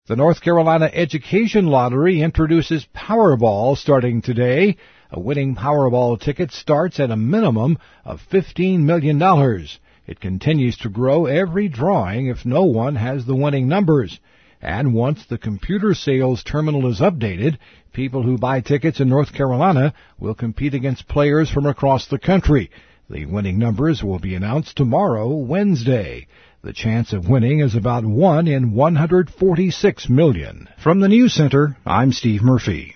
The North Carolina Education Lottery introduces Powerball starting today. A winning Powerball ticket starts at a minimum of $15 million. It continues to grow every drawing if no one has the winning numbers. And once the computer sales terminal is updated, people who buy tickets in North Carolina will compete against players from across the country. The winning numbers will be announced tomorrow, Wednesday. The chance of winning is about 1 in 146 million. From the News Center, I'm Steve Murphy.